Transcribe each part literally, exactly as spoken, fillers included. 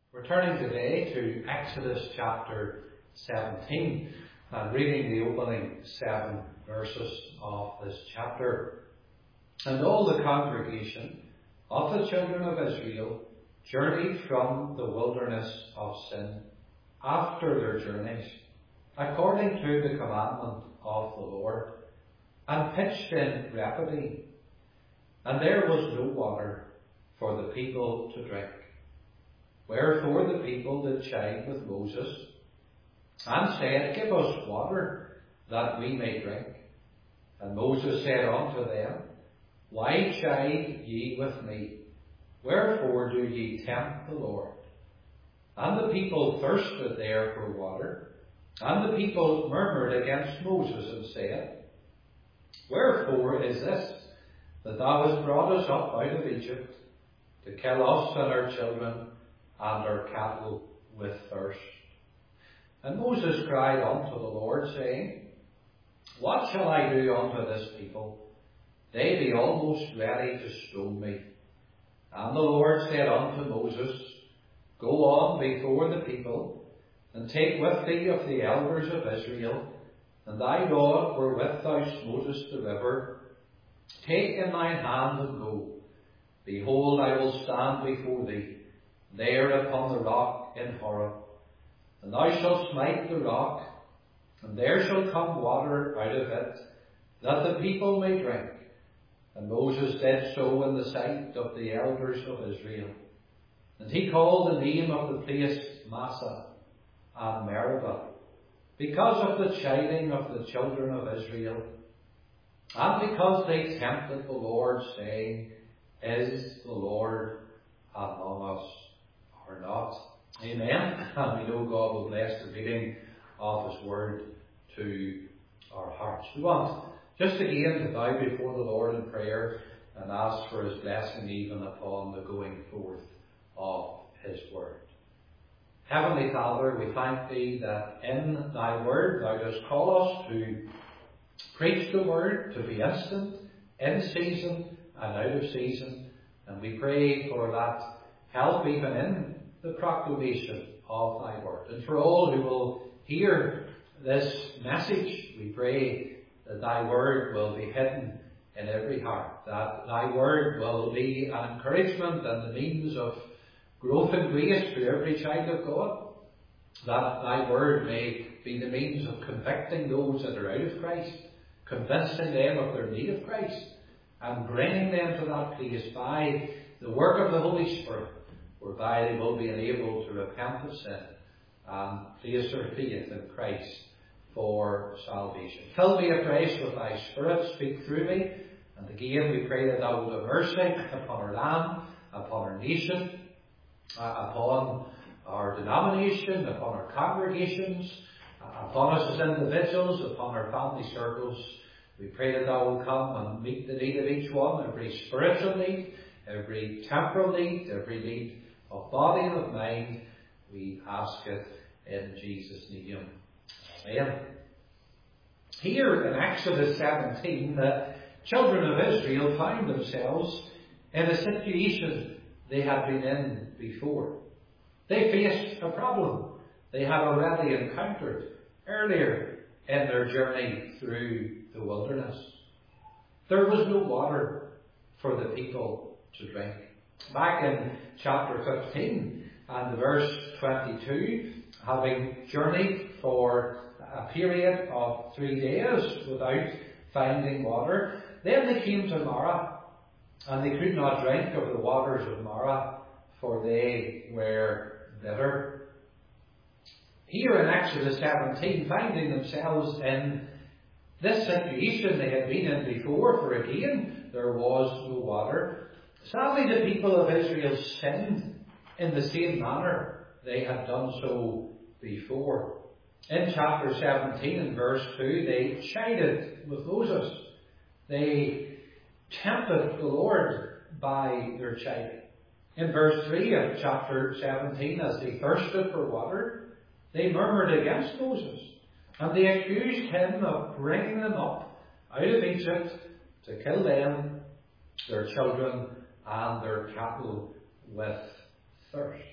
We're turning today to Exodus chapter seventeen and reading the opening seven verses of this chapter. And all the congregation of the children of Israel journeyed from the wilderness of Sin after their journeys, according to the commandment of the Lord, and pitched in Rephidim. And there was no water for the people to drink. Wherefore the people did chide with Moses, and said, Give us water, that we may drink. And Moses said unto them, Why chide ye with me? Wherefore do ye tempt the Lord? And the people thirsted there for water, and the people murmured against Moses, and said, Wherefore is this, that thou hast brought us up out of Egypt, to kill us and our children, and our cattle with thirst? And Moses cried unto the Lord, saying, What shall I do unto this people? They be almost ready to stone me. And the Lord said unto Moses, Go on before the people, and take with thee of the elders of Israel, and thy rod wherewith thou smotest the river, take in thine hand and go. Behold, I will stand before thee, there upon the rock in Horeb. And thou shalt smite the rock, and there shall come water out of it, that the people may drink. And Moses did so in the sight of the elders of Israel. And he called the name of the place Massah and Meribah, because of the chiding of the children of Israel, and because they tempted the Lord, saying, Is the Lord among us or not? Amen. And we know God will bless the reading of His Word to our hearts. We want just again to bow before the Lord in prayer and ask for His blessing even upon the going forth of His Word. Heavenly Father, we thank Thee that in Thy Word Thou dost call us to preach the Word, to be instant, in season and out of season. And we pray for that help even in the proclamation of Thy Word. And for all who will hear this message, we pray that Thy Word will be hidden in every heart, that Thy Word will be an encouragement and the means of growth and grace to every child of God, that Thy Word may be the means of convicting those that are out of Christ, convincing them of their need of Christ, and bringing them to that place by the work of the Holy Spirit, whereby they will be enabled to repent of sin and place their faith in Christ for salvation. Fill me afresh with Thy Spirit, speak through me, and again we pray that Thou wilt have mercy upon our land, upon our nation, uh, upon our denomination, upon our congregations, uh, upon us as individuals, upon our family circles. We pray that Thou will come and meet the need of each one, every spiritual need, every temporal need, every need of body and of mind. We ask it in Jesus' name. Amen. Here in Exodus seventeen, the children of Israel found themselves in a situation they had been in before. They faced a problem they had already encountered earlier in their journey through the wilderness. There was no water for the people to drink. Back in chapter fifteen and verse twenty-two, having journeyed for a period of three days without finding water, then they came to Marah, and they could not drink of the waters of Marah, for they were bitter. Here in Exodus seventeen, finding themselves in this situation they had been in before, for again there was no water. Sadly, the people of Israel sinned in the same manner they had done so before. In chapter seventeen and verse two, they chided with Moses. They tempted the Lord by their chiding. In verse three of chapter seventeen, as they thirsted for water, they murmured against Moses, and they accused him of bringing them up out of Egypt to kill them, their children, and their cattle with thirst.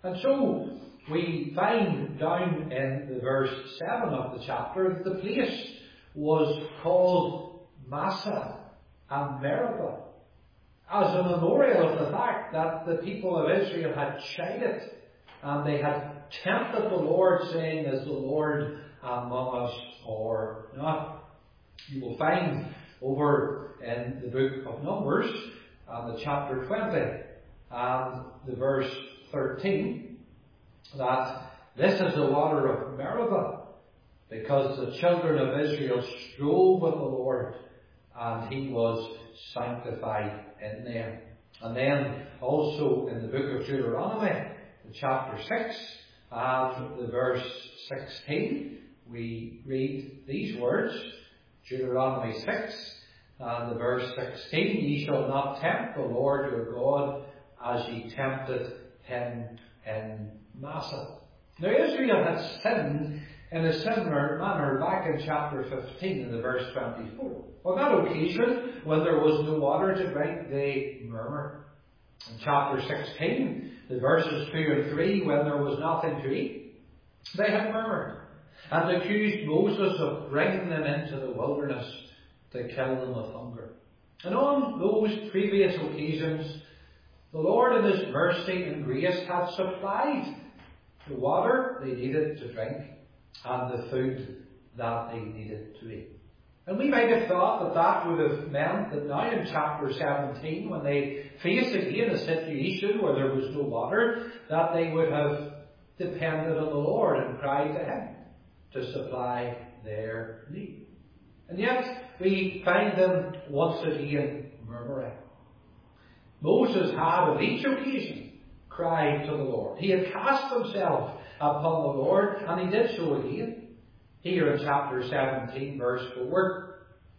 And so we find down in the verse seven of the chapter that the place was called Massah and Meribah, as a memorial of the fact that the people of Israel had chided and they had tempted the Lord, saying, "Is the Lord among us or not?" You will find over in the book of Numbers, and the chapter twenty and the verse thirteen, that this is the water of Meribah, because the children of Israel strove with the Lord, and he was sanctified in them. And then also in the book of Deuteronomy, the chapter six and the verse sixteen, we read these words, Deuteronomy six and the verse sixteen, "Ye shall not tempt the Lord your God as ye tempted him in Massah." Now Israel had sinned in a similar manner back in chapter fifteen and the verse twenty-four. On that occasion, when there was no water to drink, they murmured. In chapter sixteen, the verses two and three, when there was nothing to eat, they had murmured and accused Moses of bringing them into the wilderness to kill them of hunger. And on those previous occasions, the Lord in His mercy and grace had supplied the water they needed to drink and the food that they needed to eat. And we might have thought that that would have meant that now in chapter seventeen, when they face again a situation where there was no water, that they would have depended on the Lord and cried to Him to supply their need. And yet we find them once again murmuring. Moses had on each occasion cried to the Lord. He had cast himself upon the Lord, and he did so again. Here in chapter seventeen, verse four,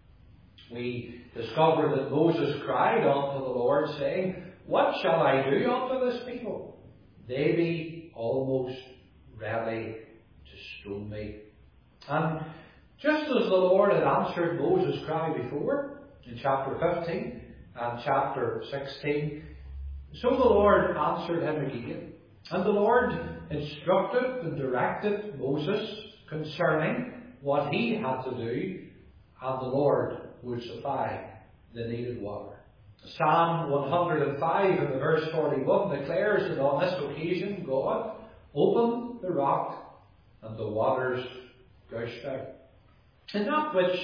we discover that Moses cried unto the Lord, saying, "What shall I do unto this people? They be almost ready to stone me." And just as the Lord had answered Moses' cry before, in chapter fifteen and chapter sixteen, so the Lord answered him again. And the Lord instructed and directed Moses concerning what he had to do, and the Lord would supply the needed water. Psalm one hundred five in the verse forty-one declares that on this occasion God opened the rock and the waters gushed out. And that which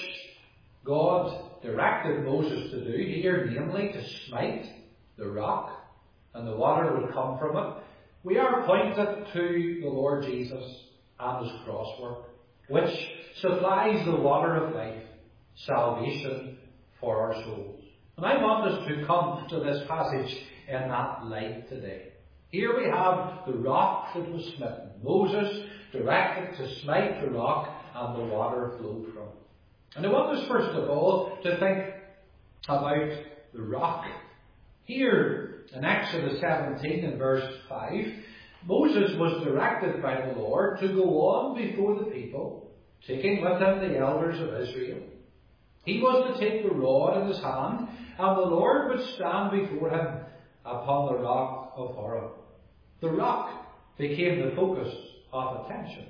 God directed Moses to do here, namely to smite the rock and the water would come from it, we are pointed to the Lord Jesus and His cross work, which supplies the water of life, salvation for our souls. And I want us to come to this passage in that light today. Here we have the rock that was smitten. Moses directed to smite the rock and the water flowed from it. And I want us first of all to think about the rock. Here in Exodus seventeen and verse five, Moses was directed by the Lord to go on before the people, taking with him the elders of Israel. He was to take the rod in his hand, and the Lord would stand before him upon the rock of Horeb. The rock became the focus of attention.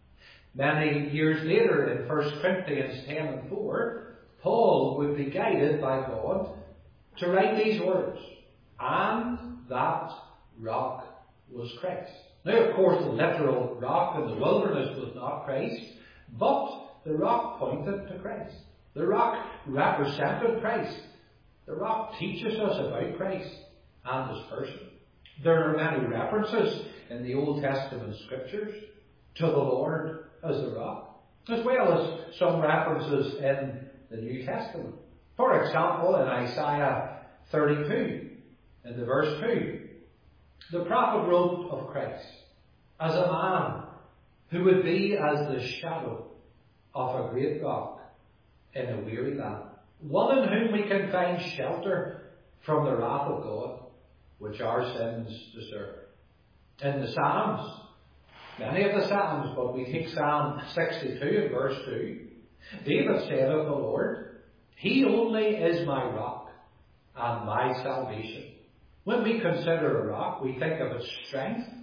Many years later, in First Corinthians ten and four, Paul would be guided by God to write these words, "And that rock was Christ." Now, of course, the literal rock in the wilderness was not Christ, but the rock pointed to Christ. The rock represented Christ. The rock teaches us about Christ and His person. There are many references in the Old Testament scriptures to the Lord as the rock, as well as some references in the New Testament. For example, in Isaiah thirty-two, in the verse two, the prophet wrote of Christ as a man who would be as the shadow of a great rock in a weary land, one in whom we can find shelter from the wrath of God, which our sins deserve. In the Psalms, many of the Psalms, but we take Psalm sixty-two and verse two, David said of the Lord, "He only is my rock and my salvation." When we consider a rock, we think of its strength,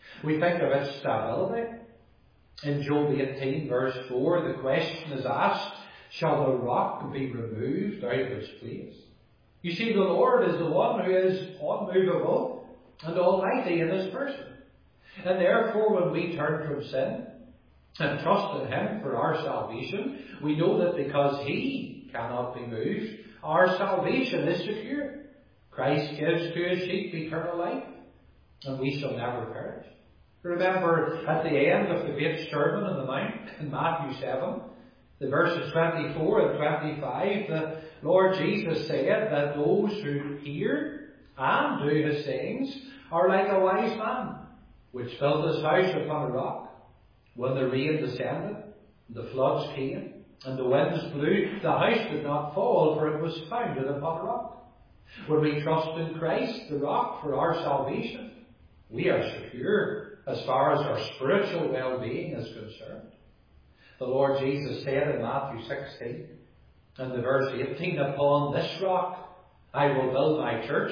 We think of its stability. In Job eighteen verse four, the question is asked, shall the rock be removed out of its place? You see, the Lord is the one who is unmovable and almighty in his person. And therefore, when we turn from sin and trust in him for our salvation, we know that because he cannot be moved, our salvation is secure. Christ gives to his sheep eternal life, and we shall never perish. Remember, at the end of the great Sermon on the Mount in Matthew seven, the verses twenty-four and twenty-five, the Lord Jesus said that those who hear and do his sayings are like a wise man, which built his house upon a rock. When the rain descended, the floods came, and the winds blew, the house did not fall, for it was founded upon a rock. When we trust in Christ, the rock for our salvation, we are secure as far as our spiritual well-being is concerned. The Lord Jesus said in Matthew sixteen, and the verse eighteen, upon this rock I will build my church,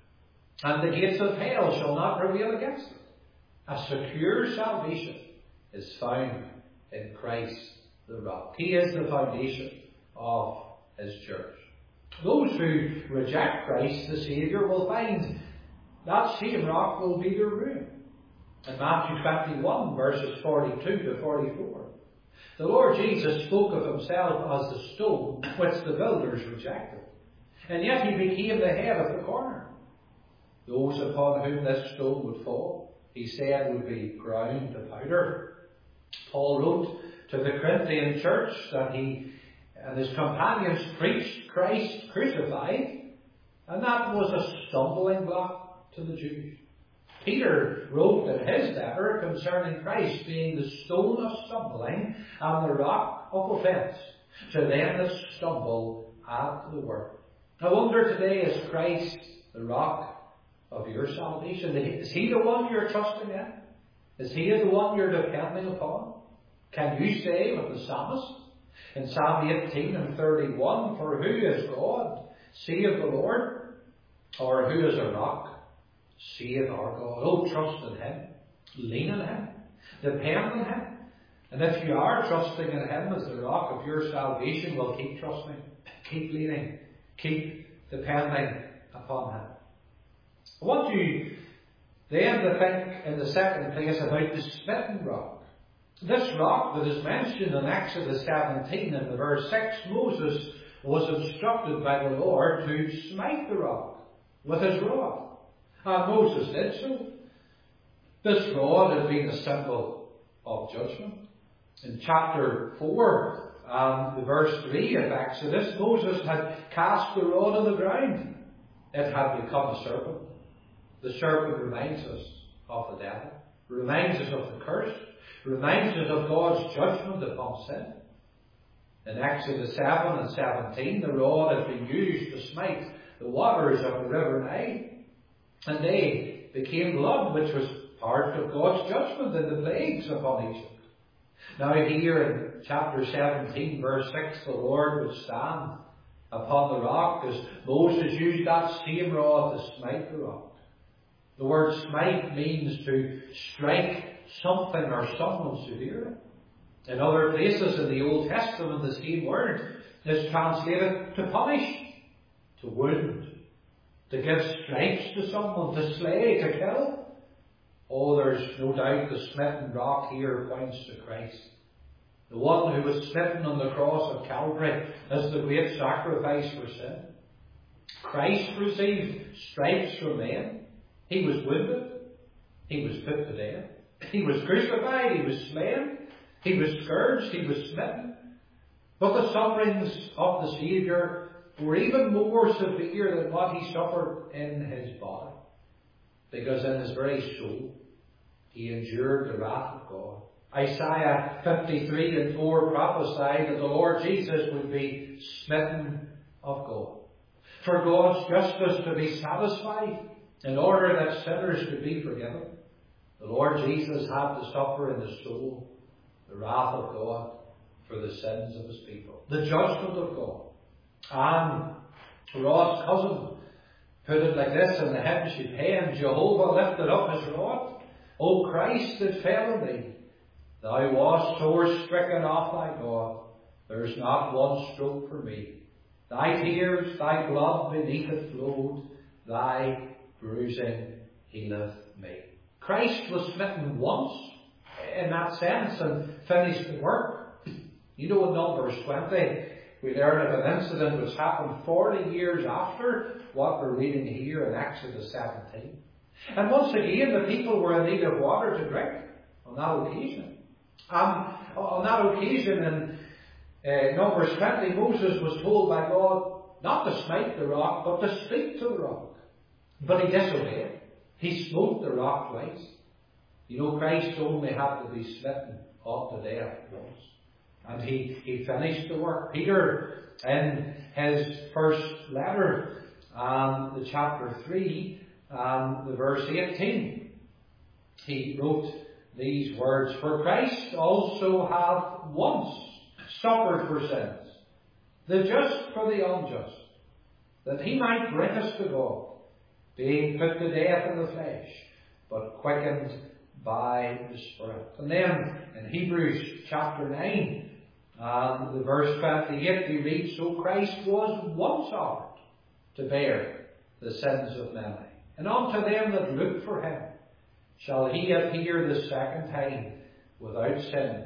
and the gates of hell shall not prevail against it. A secure salvation is found in Christ the rock. He is the foundation of his church. Those who reject Christ the Saviour will find that same rock will be their ruin. In Matthew twenty-one verses forty-two to forty-four, the Lord Jesus spoke of himself as the stone which the builders rejected, and yet he became the head of the corner. Those upon whom this stone would fall, he said, would be ground to powder. Paul wrote to the Corinthian church that he and his companions preached Christ crucified, and that was a stumbling block to the Jews. Peter wrote in his letter concerning Christ being the stone of stumbling and the rock of offence to them that stumble at the word. I wonder today, is Christ the rock of your salvation? Is he the one you're trusting in? Is he the one you're depending upon? Can you say with the psalmist in Psalm eighteen and thirty-one, for who is God, save the Lord, or who is a rock, save our God? Oh, trust in him, lean on him, depend on him. And if you are trusting in him as the rock of your salvation, well, keep trusting, keep leaning, keep depending upon him. I want you then to think in the second place about the smitten rock. This rock that is mentioned in Exodus seventeen in the verse six, Moses was instructed by the Lord to smite the rock with his rod. And Moses did so. This rod had been a symbol of judgment. In chapter four, um, the verse three of Exodus, Moses had cast the rod on the ground. It had become a serpent. The serpent reminds us of the devil, reminds us of the curse, reminds us of God's judgment upon sin. In Exodus seven and seventeen, the rod had been used to smite the waters of the river Nile, and they became blood, which was part of God's judgment in the plagues upon Egypt. Now here in chapter seventeen, verse six, the Lord would stand upon the rock as Moses used that same rod to smite the rock. The word smite means to strike something or someone severely. In other places in the Old Testament, the same word is translated to punish, to wound, to give stripes to someone, to slay, to kill. Oh, there's no doubt the smitten rock here points to Christ, the one who was smitten on the cross of Calvary as the great sacrifice for sin. Christ received stripes from men. He was wounded. He was put to death. He was crucified. He was slain. He was scourged. He was smitten. But the sufferings of the Saviour were even more severe than what he suffered in his body, because in his very soul he endured the wrath of God. Isaiah fifty-three and four prophesied that the Lord Jesus would be smitten of God, for God's justice to be satisfied, in order that sinners could be forgiven. The Lord Jesus had to suffer in his soul the wrath of God for the sins of his people, the judgment of God. And Ross' cousin put it like this in the hymn she penned: Jehovah lifted up his rod O Christ that fell on thee, thou wast sore stricken off thy God. There's not one stroke for me. Thy tears, thy blood beneath it flowed, thy bruising healeth me. Christ was smitten once, in that sense, and finished the work. You know, in Numbers twenty, we learn of an incident which happened forty years after what we're reading here in Exodus seventeen. And once again, the people were in need of water to drink on that occasion. Um, on that occasion, in uh, Numbers twenty, Moses was told by God not to smite the rock, but to speak to the rock. But he disobeyed. He smote the rock twice. You know, Christ only had to be smitten unto death once. And he, he finished the work. Peter, in his first letter, um, the chapter three, um, the verse eighteen, he wrote these words, For Christ also hath once suffered for sins, the just for the unjust, that he might bring us to God, being put to death in the flesh, but quickened by the Spirit. And then in Hebrews chapter nine, um, the verse twenty-eight, we read, So Christ was once offered to bear the sins of many, and unto them that look for him shall he appear the second time without sin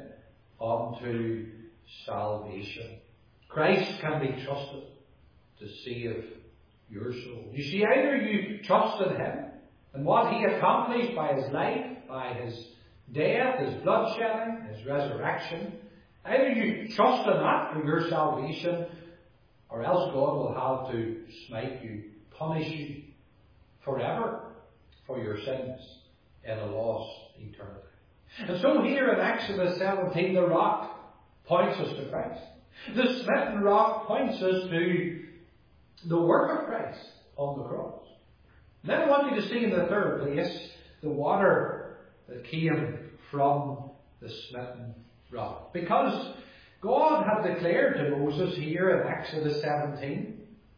unto salvation. Christ can be trusted to save your soul. You see, either you trust in him and what he accomplished by his life, by his death, his bloodshedding, his resurrection. Either you trust in that for your salvation, or else God will have to smite you, punish you forever for your sins in a lost eternity. And so here in Exodus seventeen, the rock points us to Christ. The smitten rock points us to the work of Christ on the cross. And then I want you to see in the third place the water that came from the smitten rock. Because God had declared to Moses here in Exodus seventeen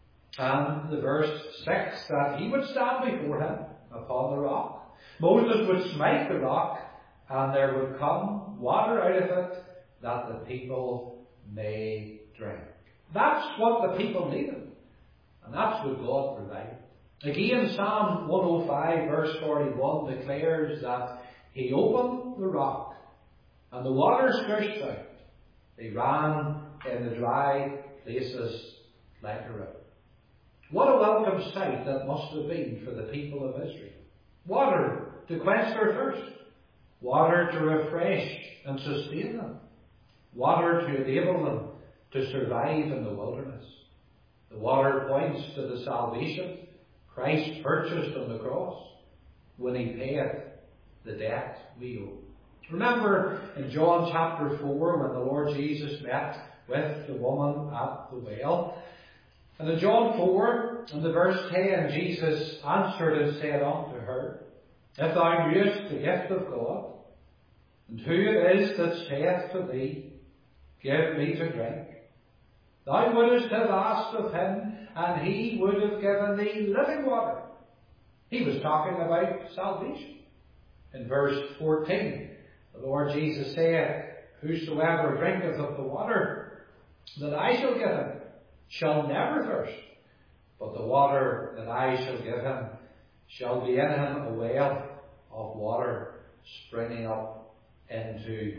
and the verse six that he would stand before him upon the rock. Moses would smite the rock and there would come water out of it that the people may drink. That's what the people needed. And that's what God provided. Again, Psalm one oh five verse forty-one declares that he opened the rock and the waters gushed out. They ran in the dry places like a river. What a welcome sight that must have been for the people of Israel. Water to quench their thirst. Water to refresh and sustain them. Water to enable them to survive in the wilderness. The water points to the salvation Christ purchased on the cross when he paid the debt we owe. Remember in John chapter four when the Lord Jesus met with the woman at the well. And in John four, in the verse ten, Jesus answered and said unto her, If thou knewest the gift of God, and who it is that saith to thee, Give me to drink, thou wouldest have asked of him, and he would have given thee living water. He was talking about salvation. In verse fourteen, the Lord Jesus said, Whosoever drinketh of the water that I shall give him shall never thirst, but the water that I shall give him shall be in him a well of water springing up into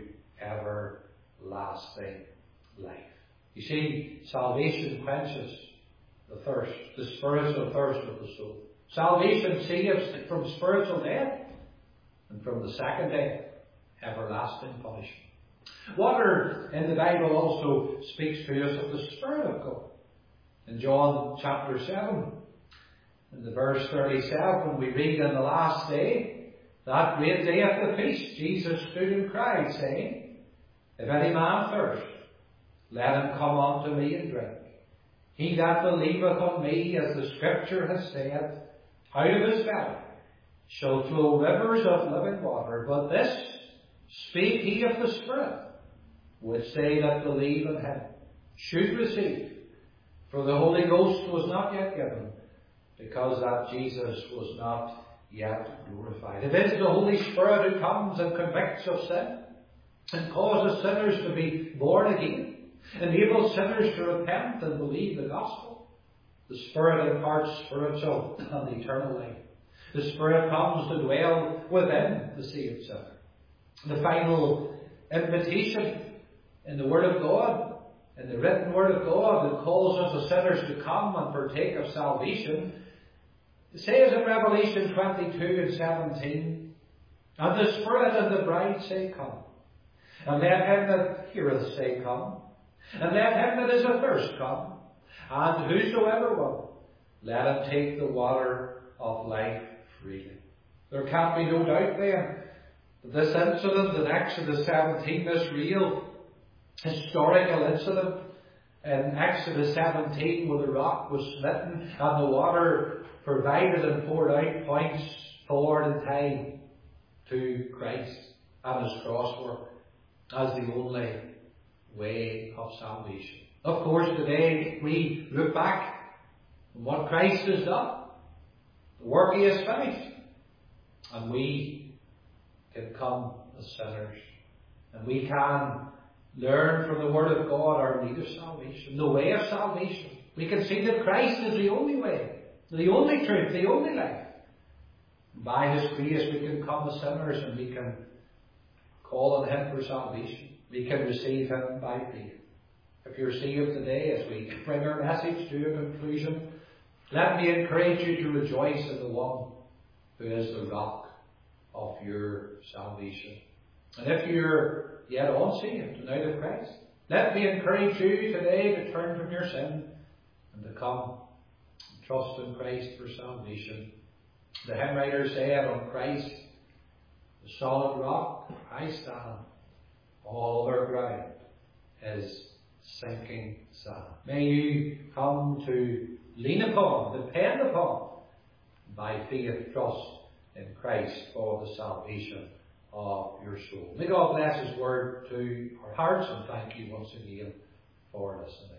everlasting life. You see, salvation quenches the thirst, the spiritual thirst of the soul. Salvation saves from spiritual death and from the second death, everlasting punishment. Water in the Bible also speaks to us of the Spirit of God. In John chapter seven, in the verse thirty-seven, we read, In the last day, that great day of the feast, Jesus stood and cried, saying, If any man thirst, let him come unto me and drink. He that believeth on me, as the Scripture has said, out of his belly shall flow rivers of living water. But this speak he of the Spirit, which they that believe in him should receive. For the Holy Ghost was not yet given, because that Jesus was not yet glorified. It is the Holy Spirit who comes and convicts of sin and causes sinners to be born again, enables sinners to repent and believe the gospel. The Spirit imparts spiritual and eternal life. The Spirit comes to dwell within the saved sinner. The final invitation in the Word of God, in the written Word of God, that calls us as sinners to come and partake of salvation, it says in Revelation twenty-two and seventeen, "And the Spirit and the bride say, Come. And let him that heareth say, Come. And let him that is athirst come. And whosoever will, let him take the water of life freely." There can't be no doubt then that this incident in Exodus seventeen, this real historical incident in Exodus seventeen, where the rock was smitten and the water provided and poured out, points forward in time to Christ and His cross work as the only way of salvation. Of course, today we look back on what Christ has done, the work He has finished, and we can come as sinners, and we can learn from the Word of God our need of salvation, the way of salvation. We can see that Christ is the only way, the only truth, the only life. And by His grace we can come as sinners, and we can call on Him for salvation. We can receive Him by faith. If you're saved today, as we bring our message to a conclusion, let me encourage you to rejoice in the one who is the rock of your salvation. And if you're yet unsaved and out of Christ, let me encourage you today to turn from your sin and to come and trust in Christ for salvation. The hymn writer said, "On Christ, the solid rock, I stand. All other ground is sinking sand." May you come to lean upon, depend upon, by faith, trust in Christ for the salvation of your soul. May God bless His word to our hearts, and thank you once again for listening.